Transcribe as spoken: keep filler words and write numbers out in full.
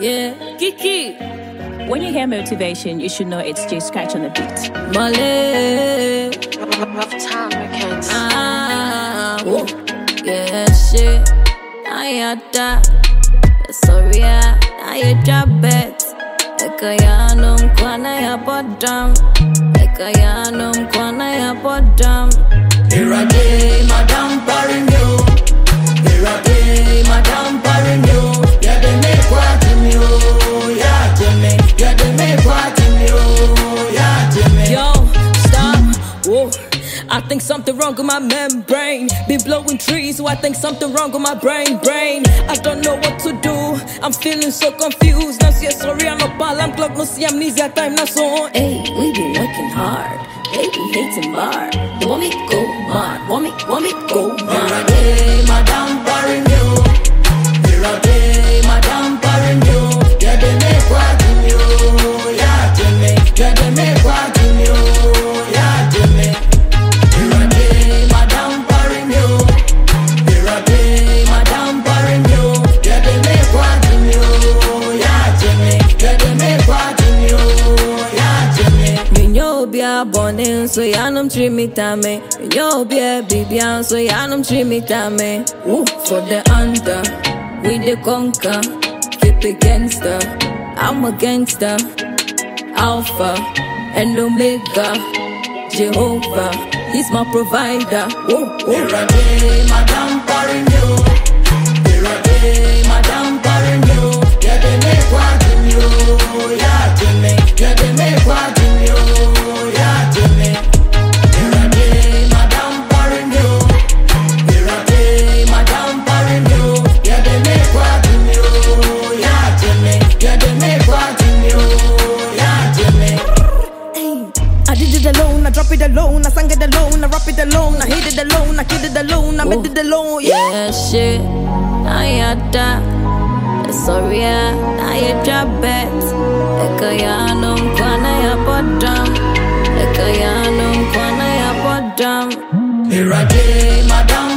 Yeah, Kiki. When you hear motivation, you should know it's J Scratch on the beat. Male. Rough time records. Ah, whoa. Yeah, shit. I had that. Sorry, I had job bet. Ekayanum kwana ya podam. Ekayanum kwana ya podam. Here I day, Madame Parinio. Here I day, Madame Parinio. Yeah, they make what in you. Yeah, Jimmy. Yeah, they make what in you. Yeah, Jimmy. Yo, stop. Whoa. I think something wrong with my membrane. Been blowing trees, so I think something wrong with my brain, brain. I don't know what to do. I'm feeling so confused. Now see, sorry, I'm not ball. I'm clock, no see amnesia time, not so. Hey, we been working hard. They be hating bar. They want me go mad. Want me, want me go Here mad. I day, Madame Parinio. Here I day, Madame Parinio. Yeah, they make what in you. Yeah, Jimmy. Yeah, they make what in you. Yeah, Jimmy. Here I day, Madame Parinio. Here I day, Madame Parinio. Yeah, they make what in you. Yeah, Jimmy. Yeah, they make what in you. Yeah, Jimmy. Minyo bia bonin so yanum trimitame. Minyo bia bibian so yanum trimitame. Woo, for the under, we the conquer. Keep it gangster, I'm a gangster. Alpha and Omega, Jehovah, he's my provider. Woo, woo. Here I day, Madame Parinio. Here I day, Madame Parinio. Yeah, they make what in you. Yeah, Jimmy. Yeah, they make what in you. Yeah, Jimmy. Here I day, Madame Parinio. Here I day, Madame Parinio. Yeah, they make what in you. Yeah, Jimmy. Yeah, they make what in you. Yeah, Jimmy. I did it alone, I drop it alone, I sang it alone, I rap it alone, I hit it alone, I kid it alone, I made it alone, yeah. Yeah, shit, I had that. Sorry, I had job bet. Ekayanum kwana ya podam. Ekayanum kwana ya podam. Here I day, Madame